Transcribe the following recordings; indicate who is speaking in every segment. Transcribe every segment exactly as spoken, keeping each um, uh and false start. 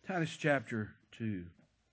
Speaker 1: Titus chapter two.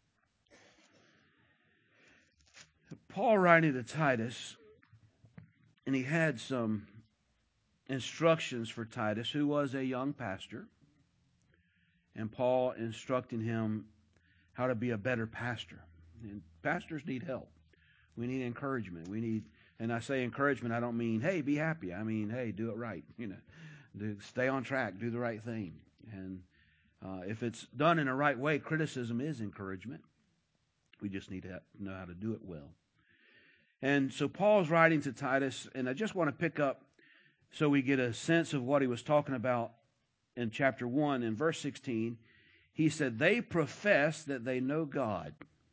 Speaker 1: Paul writing to Titus, and he had some instructions for Titus, who was a young pastor. And Paul instructing him how to be a better pastor. And pastors need help. We need encouragement. We need, and I say encouragement, I don't mean, hey, be happy. I mean, hey, do it right. You know, do, stay on track, do the right thing. And uh, if it's done in the right way, criticism is encouragement. We just need to know how to do it well. And so Paul's writing to Titus, and I just want to pick up so we get a sense of what he was talking about in chapter one. In verse sixteen, he said, they profess that they know God,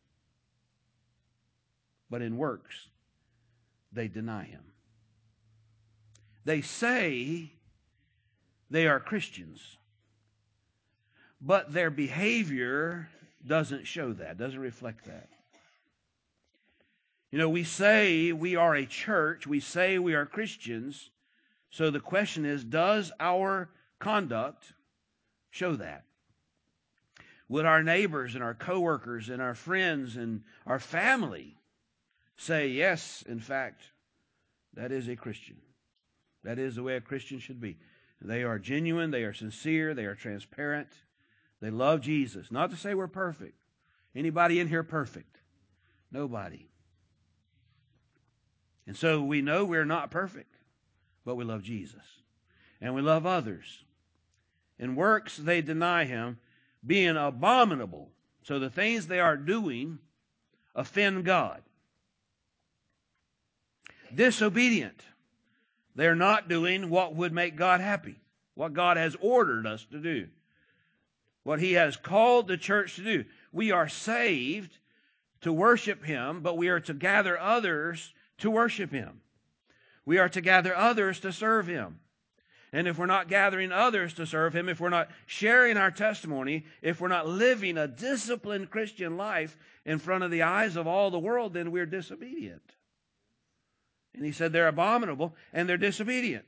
Speaker 1: but in works they deny him. They say they are Christians, but their behavior doesn't show that, doesn't reflect that. You know, we say we are a church, we say we are Christians, so the question is, does our conduct show that? Would our neighbors and our coworkers and our friends and our family say, yes, in fact, that is a Christian. That is the way a Christian should be. They are genuine, they are sincere, they are transparent, they love Jesus. Not to say we're perfect. Anybody in here perfect? Nobody. And so we know we're not perfect, but we love Jesus. And we love others. In works they deny him, being abominable. So the things they are doing offend God. Disobedient. They're not doing what would make God happy, what God has ordered us to do, what he has called the church to do. We are saved to worship him, but we are to gather others to worship him. We are to gather others to serve him. And if we're not gathering others to serve him, if we're not sharing our testimony, if we're not living a disciplined Christian life in front of the eyes of all the world, then we're disobedient. And he said they're abominable and they're disobedient.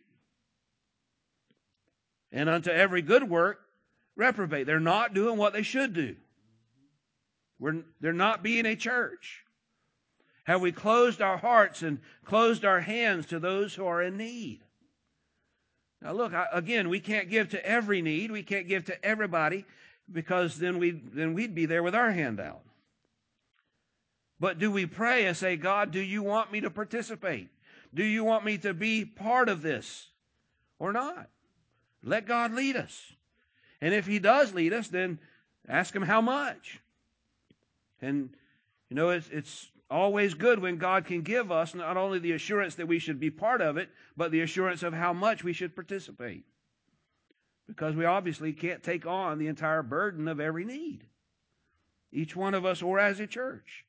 Speaker 1: And unto every good work, reprobate. They're not doing what they should do. We're, they're not being a church. Have we closed our hearts and closed our hands to those who are in need? Now look, I, again, we can't give to every need. We can't give to everybody because then we'd, then we'd be there with our hand out. But do we pray and say, God, do you want me to participate? Do you want me to be part of this or not? Let God lead us. And if he does lead us, then ask him how much. And, you know, it's, it's always good when God can give us not only the assurance that we should be part of it, but the assurance of how much we should participate. Because we obviously can't take on the entire burden of every need. Each one of us or as a church.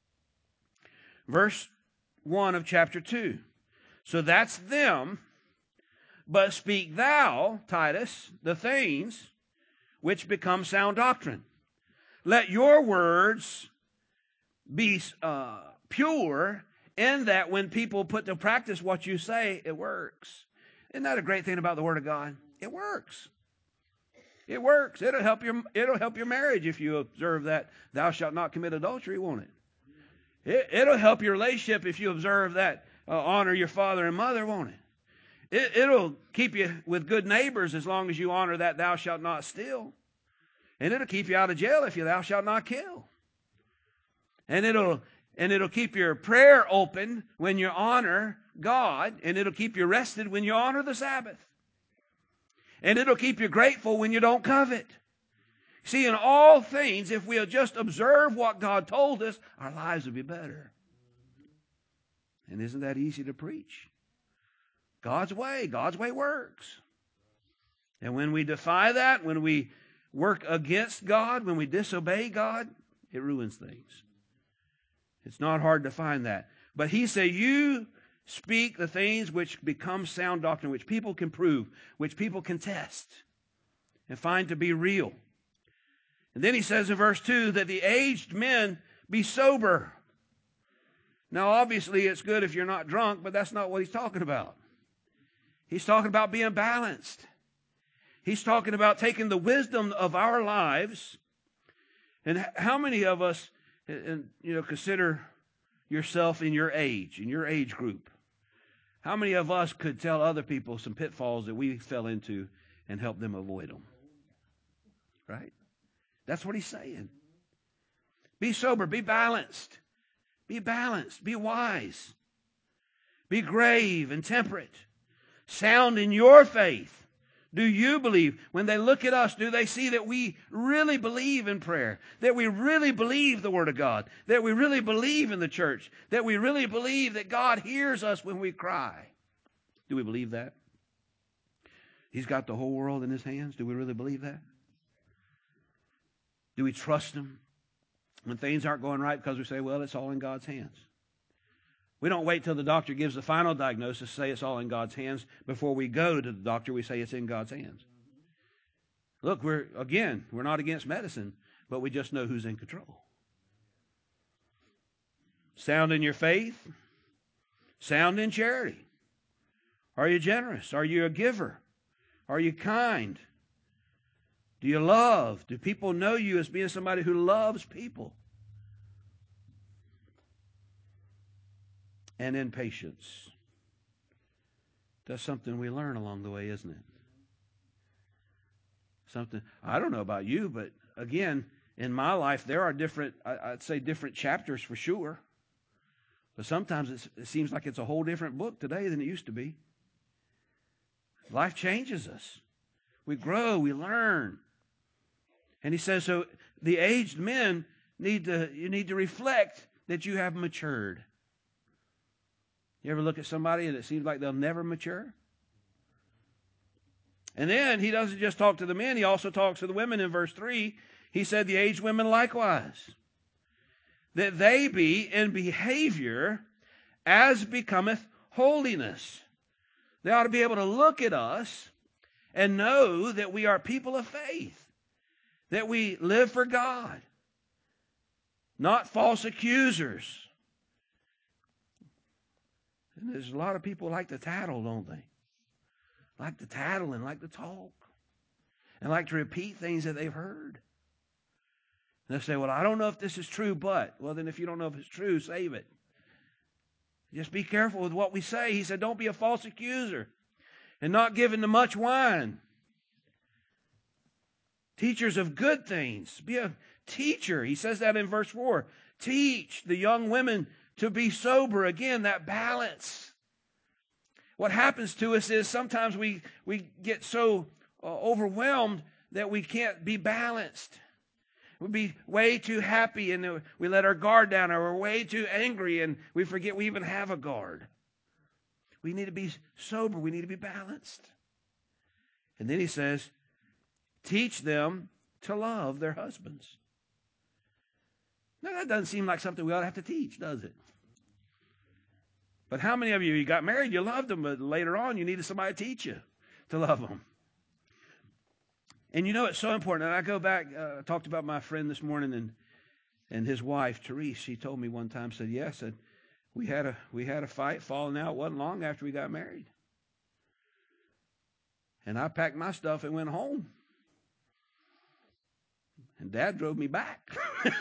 Speaker 1: Verse one of chapter two. So that's them. But speak thou, Titus, the things which become sound doctrine. Let your words be uh, pure in that when people put to practice what you say, it works. Isn't that a great thing about the Word of God? It works. It works. It'll help your, it'll help your marriage if you observe that thou shalt not commit adultery, won't it? it it'll help your relationship if you observe that uh, honor your father and mother, won't it? it? It'll keep you with good neighbors as long as you honor that thou shalt not steal. And it'll keep you out of jail if you thou shalt not kill. And it'll and it'll keep your prayer open when you honor God, and it'll keep you rested when you honor the Sabbath. And it'll keep you grateful when you don't covet. See, in all things, if we'll just observe what God told us, our lives will be better. And isn't that easy to preach? God's way, God's way works. And when we defy that, when we work against God, when we disobey God, it ruins things. It's not hard to find that. But he said, you speak the things which become sound doctrine, which people can prove, which people can test and find to be real. And then he says in verse two that the aged men be sober. Now, obviously, it's good if you're not drunk, but that's not what he's talking about. He's talking about being balanced. He's talking about taking the wisdom of our lives And how many of us, and you know, consider yourself in your age, in your age group. How many of us could tell other people some pitfalls that we fell into and help them avoid them? Right? That's what he's saying. Be sober, be balanced. Be balanced, be wise. Be grave and temperate. Sound in your faith. Do you believe? When they look at us, do they see that we really believe in prayer? That we really believe the Word of God? That we really believe in the church? That we really believe that God hears us when we cry? Do we believe that? He's got the whole world in His hands. Do we really believe that? Do we trust Him when things aren't going right because we say, well, it's all in God's hands? We don't wait till the doctor gives the final diagnosis to say it's all in God's hands. Before we go to the doctor, we say it's in God's hands. Look, we're again, we're not against medicine, but we just know who's in control. Sound in your faith. Sound in charity. Are you generous? Are you a giver? Are you kind? Do you love? Do people know you as being somebody who loves people? And in patience. That's something we learn along the way, isn't it? Something, I don't know about you, but again, in my life, there are different, I'd say different chapters for sure. But sometimes it's, it seems like it's a whole different book today than it used to be. Life changes us. We grow, we learn. And he says, so the aged men need to, you need to reflect that you have matured. You ever look at somebody and it seems like they'll never mature? And then he doesn't just talk to the men, he also talks to the women in verse three. He said the aged women likewise, that they be in behavior as becometh holiness. They ought to be able to look at us and know that we are people of faith, that we live for God, not false accusers. And there's a lot of people like to tattle, don't they? Like to tattle and like to talk. And like to repeat things that they've heard. And they say, well, I don't know if this is true, but. Well, then if you don't know if it's true, save it. Just be careful with what we say. He said, don't be a false accuser. And not given to much wine. Teachers of good things. Be a teacher. He says that in verse four. Teach the young women to be sober. Again, that balance. What happens to us is sometimes we, we get so uh, overwhelmed that we can't be balanced. We'll be way too happy and we let our guard down, or we're way too angry and we forget we even have a guard. We need to be sober. We need to be balanced. And then he says, teach them to love their husbands. Now, that doesn't seem like something we ought to have to teach, does it? But how many of you, you got married, you loved them, but later on you needed somebody to teach you to love them? And you know, it's so important. And I go back, uh, I talked about my friend this morning and and his wife, Therese. She told me one time, said, yes, said, we had a we had a fight, falling out. It wasn't long after we got married. And I packed my stuff and went home. And Dad drove me back.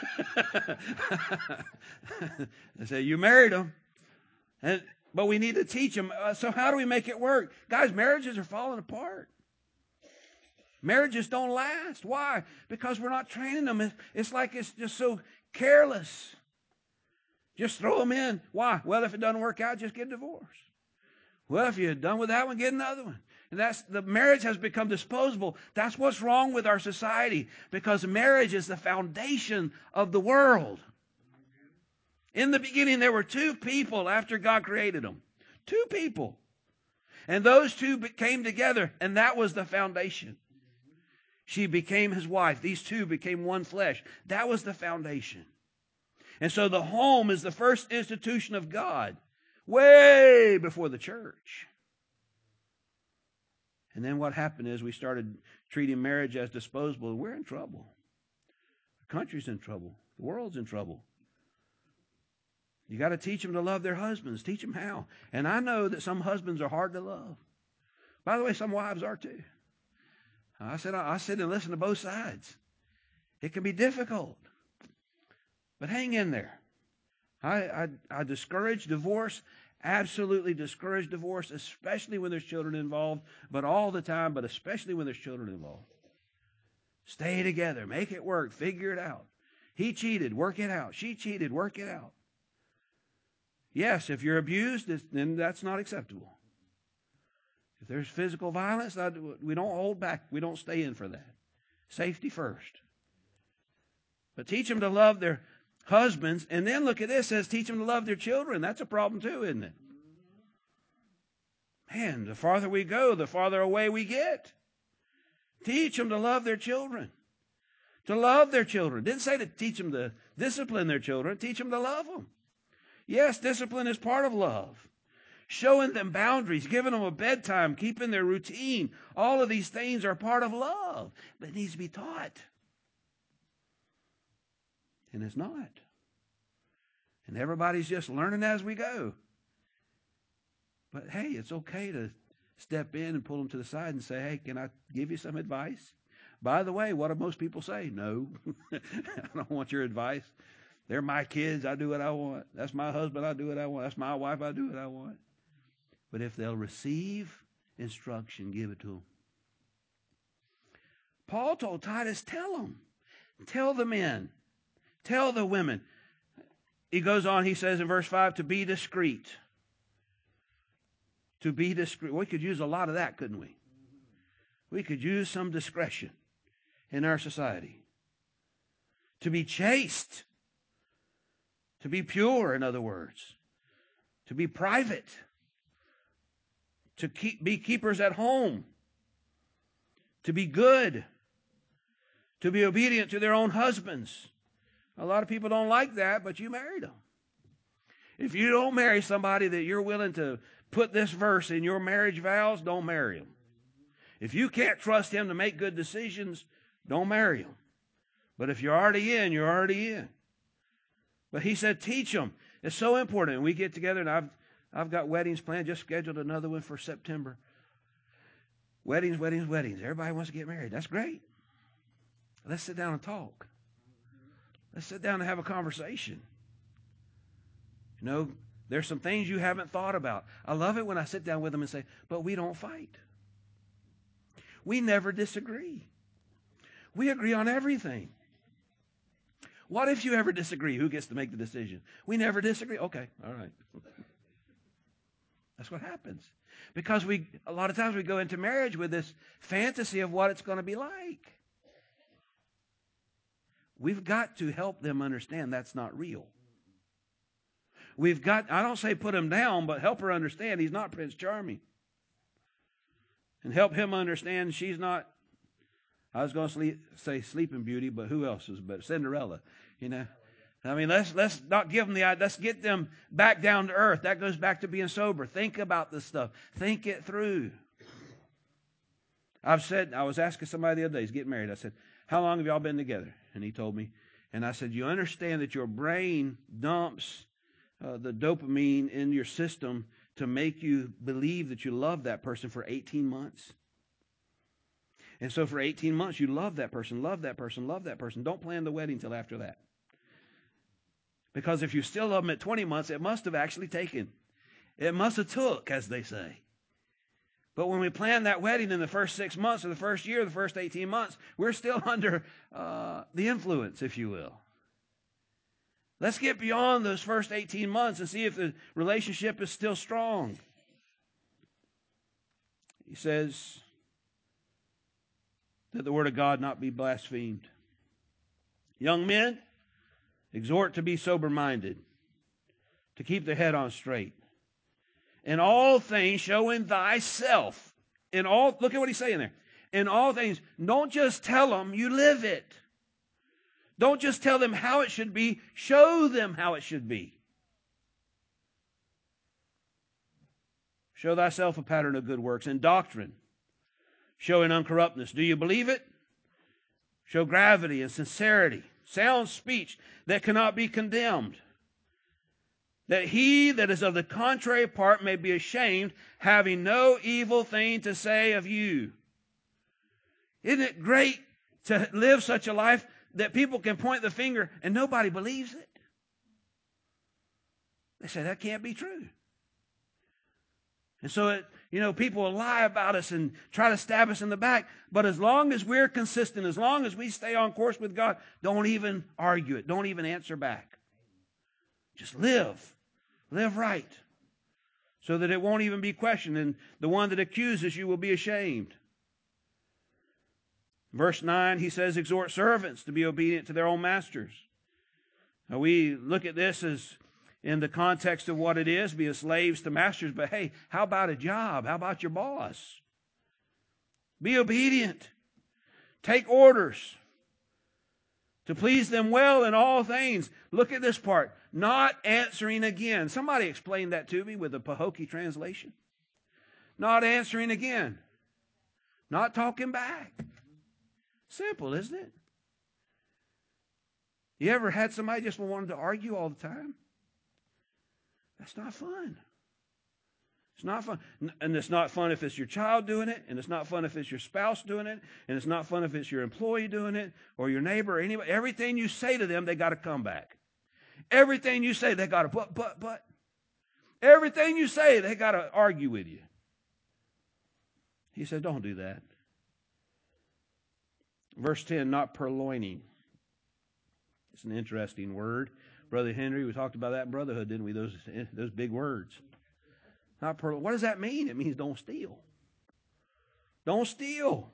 Speaker 1: I said, you married him. And, but we need to teach them. Uh, so how do we make it work? Guys, marriages are falling apart. Marriages don't last. Why? Because we're not training them. It's, it's like it's just so careless. Just throw them in. Why? Well, if it doesn't work out, just get a divorce. Well, if you're done with that one, get another one. And that's, the marriage has become disposable. That's what's wrong with our society, because marriage is the foundation of the world. In the beginning, there were two people after God created them. Two people. And those two came together, and that was the foundation. She became his wife. These two became one flesh. That was the foundation. And so the home is the first institution of God, way before the church. And then what happened is we started treating marriage as disposable, and we're in trouble. The country's in trouble. The world's in trouble. You got to teach them to love their husbands. Teach them how. And I know that some husbands are hard to love. By the way, some wives are too. I said I sit and listen to both sides. It can be difficult. But hang in there. I, I, I discourage divorce, absolutely discourage divorce, especially when there's children involved, but all the time, but especially when there's children involved. Stay together. Make it work. Figure it out. He cheated. Work it out. She cheated. Work it out. Yes, if you're abused, then that's not acceptable. If there's physical violence, we don't hold back. We don't stay in for that. Safety first. But teach them to love their husbands. And then look at this. It says teach them to love their children. That's a problem too, isn't it? Man, the farther we go, the farther away we get. Teach them to love their children. To love their children. Didn't say to teach them to discipline their children. Teach them to love them. Yes, discipline is part of love. Showing them boundaries, giving them a bedtime, keeping their routine. All of these things are part of love. But it needs to be taught. And it's not. And everybody's just learning as we go. But hey, it's okay to step in and pull them to the side and say, hey, can I give you some advice? By the way, what do most people say? No, I don't want your advice. They're my kids. I do what I want. That's my husband. I do what I want. That's my wife. I do what I want. But if they'll receive instruction, give it to them. Paul told Titus, tell them. Tell the men. Tell the women. He goes on, he says in verse five, to be discreet. To be discreet. We could use a lot of that, couldn't we? We could use some discretion in our society. To be chaste. To be pure, in other words. To be private. To keep, be keepers at home. To be good. To be obedient to their own husbands. A lot of people don't like that, but you married them. If you don't marry somebody that you're willing to put this verse in your marriage vows, don't marry him. If you can't trust him to make good decisions, don't marry him. But if you're already in, you're already in. But he said, teach them. It's so important. And we get together, and I've, I've got weddings planned. Just scheduled another one for September. Weddings, weddings, weddings. Everybody wants to get married. That's great. Let's sit down and talk. Let's sit down and have a conversation. You know, there's some things you haven't thought about. I love it when I sit down with them and say, but we don't fight. We never disagree. We agree on everything. What if you ever disagree? Who gets to make the decision? We never disagree. Okay, all right. That's what happens. Because we, a lot of times we go into marriage with this fantasy of what it's going to be like. We've got to help them understand that's not real. We've got, I don't say put him down, but help her understand he's not Prince Charming. And help him understand she's not, I was going to sleep, say Sleeping Beauty, but who else is better? Cinderella, you know. I mean, let's let's not give them the, let's get them back down to earth. That goes back to being sober. Think about this stuff. Think it through. I've said, I was asking somebody the other day, he's getting married. I said, how long have y'all been together? And he told me. And I said, you understand that your brain dumps uh, the dopamine in your system to make you believe that you love that person for eighteen months. And so for eighteen months, you love that person, love that person, love that person. Don't plan the wedding till after that. Because if you still love them at twenty months, it must have actually taken. It must have took, as they say. But when we plan that wedding in the first six months or the first year, the first eighteen months, we're still under uh, the influence, if you will. Let's get beyond those first eighteen months and see if the relationship is still strong. He says that the word of God not be blasphemed. Young men, exhort to be sober-minded, to keep their head on straight. In all things, showing thyself. In all, look at what he's saying there. In all things, don't just tell them, you live it. Don't just tell them how it should be, show them how it should be. Show thyself a pattern of good works and doctrine, showing uncorruptness. Do you believe it? Show gravity and sincerity, sound speech that cannot be condemned, that he that is of the contrary part may be ashamed, having no evil thing to say of you. Isn't it great to live such a life that people can point the finger and nobody believes it? They say that can't be true. And so, it, you know, people will lie about us and try to stab us in the back. But as long as we're consistent, as long as we stay on course with God, don't even argue it. Don't even answer back. Just live. Live right. So that it won't even be questioned. And the one that accuses you will be ashamed. Verse nine, he says, exhort servants to be obedient to their own masters. Now we look at this as in the context of what it is, be slaves to masters. But hey, how about a job? How about your boss? Be obedient. Take orders. To please them well in all things. Look at this part. Not answering again. Somebody explained that to me with a Pahokee translation. Not answering again. Not talking back. Simple, isn't it? You ever had somebody just wanted to argue all the time? That's not fun. It's not fun. And it's not fun if it's your child doing it, and it's not fun if it's your spouse doing it, and it's not fun if it's your employee doing it, or your neighbor, or anybody. Everything you say to them, they got to come back. Everything you say, they got to but, but, but. Everything you say, they got to argue with you. He said, don't do that. Verse ten, not purloining. It's an interesting word. Brother Henry, we talked about that in brotherhood, didn't we? Those, those big words. Not per, what does that mean? It means don't steal. Don't steal.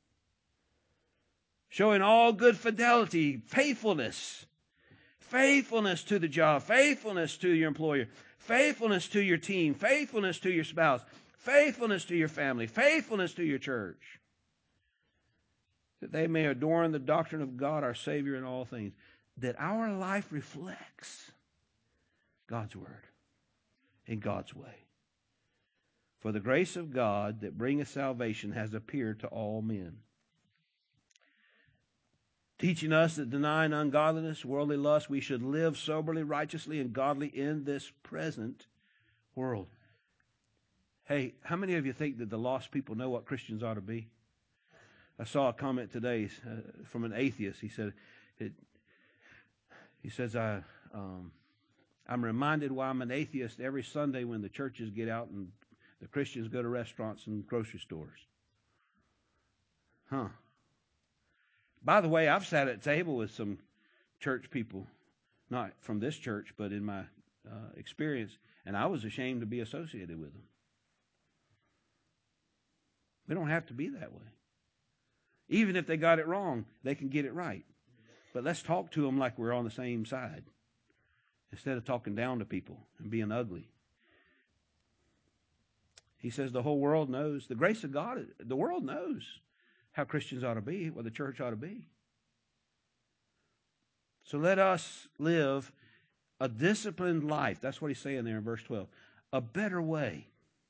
Speaker 1: Showing all good fidelity, faithfulness. Faithfulness to the job. Faithfulness to your employer. Faithfulness to your team. Faithfulness to your spouse. Faithfulness to your family. Faithfulness to your church. That they may adorn the doctrine of God, our Savior, in all things. That our life reflects God's word in God's way. For the grace of God that bringeth salvation has appeared to all men. Teaching us that denying ungodliness, worldly lust, we should live soberly, righteously, and godly in this present world. Hey, how many of you think that the lost people know what Christians ought to be? I saw a comment today uh, from an atheist. He said, it, he says, I, um, I'm reminded why I'm an atheist every Sunday when the churches get out and the Christians go to restaurants and grocery stores. Huh. By the way, I've sat at a table with some church people, not from this church, but in my uh, experience, and I was ashamed to be associated with them. We don't have to be that way. Even if they got it wrong, they can get it right. But let's talk to them like we're on the same side instead of talking down to people and being ugly. He says the whole world knows. The grace of God, the world knows how Christians ought to be, what the church ought to be. So let us live a disciplined life. That's what he's saying there in verse twelve. A better way.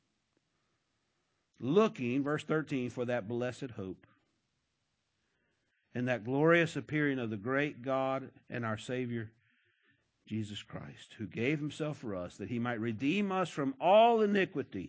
Speaker 1: Looking, verse thirteen, for that blessed hope. And that glorious appearing of the great God and our Savior, Jesus Christ, who gave himself for us, that he might redeem us from all iniquity.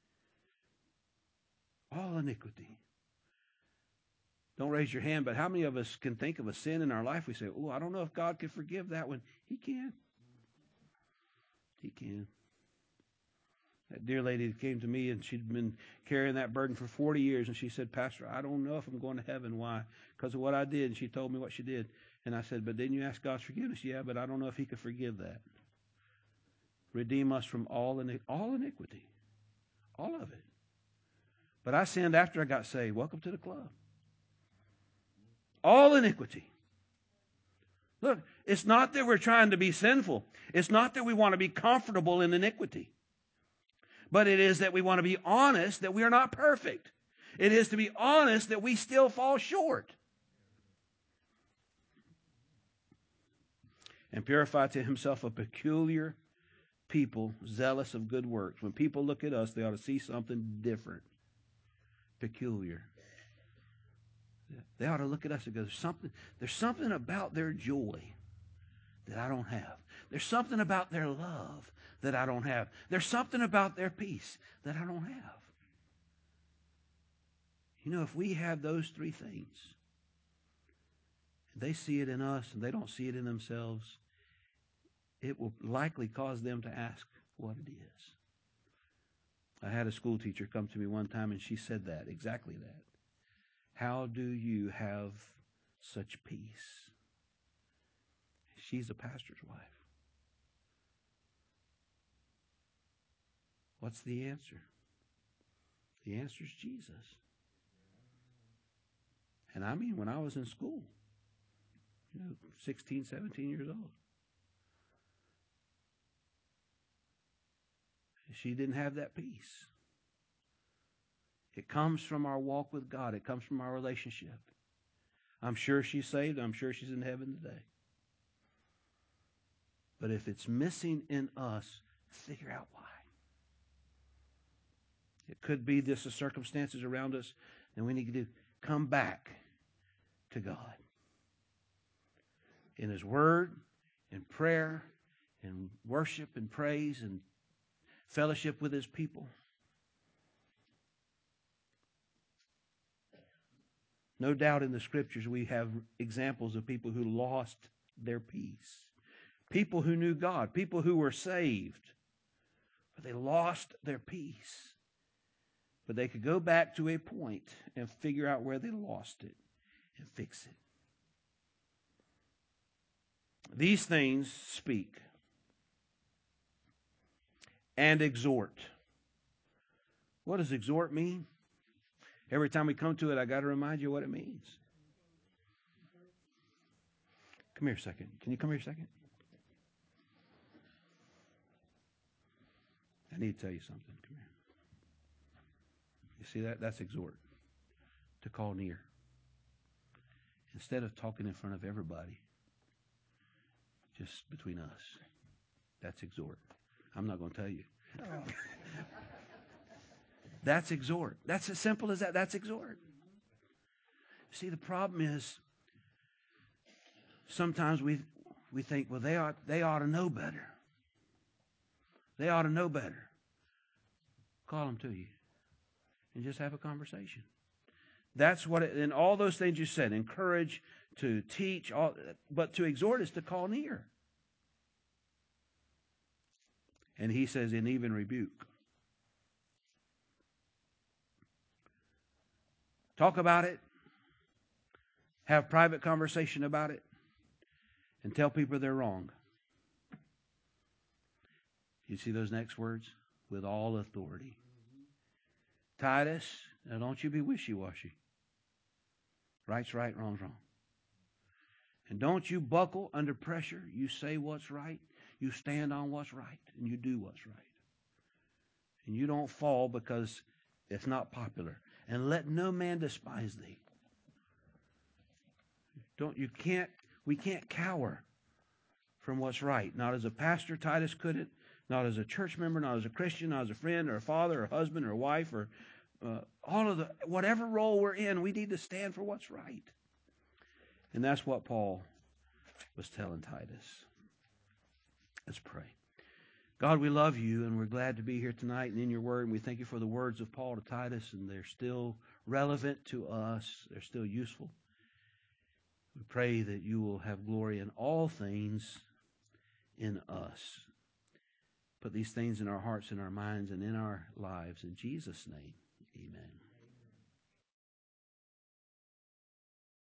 Speaker 1: All iniquity. Don't raise your hand, but how many of us can think of a sin in our life? We say, oh, I don't know if God can forgive that one. He can. He can. That dear lady that came to me, and she'd been carrying that burden for forty years, and she said, Pastor, I don't know if I'm going to heaven. Why? Because of what I did. And she told me what she did. And I said, but didn't you ask God's forgiveness? Yeah, but I don't know if he could forgive that. Redeem us from all, iniquity. all iniquity. All of it. But I sinned after I got saved. Welcome to the club. All iniquity. Look, it's not that we're trying to be sinful. It's not that we want to be comfortable in iniquity. But it is that we want to be honest that we are not perfect. It is to be honest that we still fall short. And purify to himself a peculiar people, zealous of good works. When people look at us, they ought to see something different. Peculiar. They ought to look at us and go, there's something, there's something about their joy that I don't have. There's something about their love that I don't have. There's something about their peace that I don't have. You know, if we have those three things, they see it in us and they don't see it in themselves, it will likely cause them to ask what it is. I had a school teacher come to me one time and she said that, exactly that. How do you have such peace? She's a pastor's wife. What's the answer? The answer is Jesus. And I mean, when I was in school, you know, sixteen, seventeen years old, she didn't have that peace. It comes from our walk with God. It comes from our relationship. I'm sure she's saved. I'm sure she's in heaven today. But if it's missing in us, figure out why. It could be this, the circumstances around us, and we need to do, come back to God. In His Word, in prayer, in worship and praise, and fellowship with His people. No doubt in the Scriptures we have examples of people who lost their peace. People who knew God, people who were saved, but they lost their peace. But they could go back to a point and figure out where they lost it and fix it. These things speak and exhort. What does exhort mean? Every time we come to it, I got to remind you what it means. Come here a second. Can you come here a second? I need to tell you something. Come here. You see that? That's exhort. To call near. Instead of talking in front of everybody, just between us. That's exhort. I'm not going to tell you. That's exhort. That's as simple as that. That's exhort. See, the problem is sometimes we we think, well, they ought they ought to know better. They ought to know better. Call them to you and just have a conversation. That's what it, and all those things you said, encourage, to teach, all, but to exhort is to call near. And he says, and even rebuke. Talk about it. Have private conversation about it. And tell people they're wrong. You see those next words? With all authority. Titus, now don't you be wishy-washy. Right's right, wrong's wrong. And don't you buckle under pressure. You say what's right. You stand on what's right. And you do what's right. And you don't fall because it's not popular. And let no man despise thee. Don't you can't we can't cower from what's right. Not as a pastor, Titus couldn't. Not as a church member, not as a Christian, not as a friend or a father or a husband or a wife or uh, all of the whatever role we're in, we need to stand for what's right. And that's what Paul was telling Titus. Let's pray. God, we love you, and we're glad to be here tonight and in your word. And we thank you for the words of Paul to Titus, and they're still relevant to us. They're still useful. We pray that you will have glory in all things in us. Put these things in our hearts, in our minds, and in our lives. In Jesus' name, amen.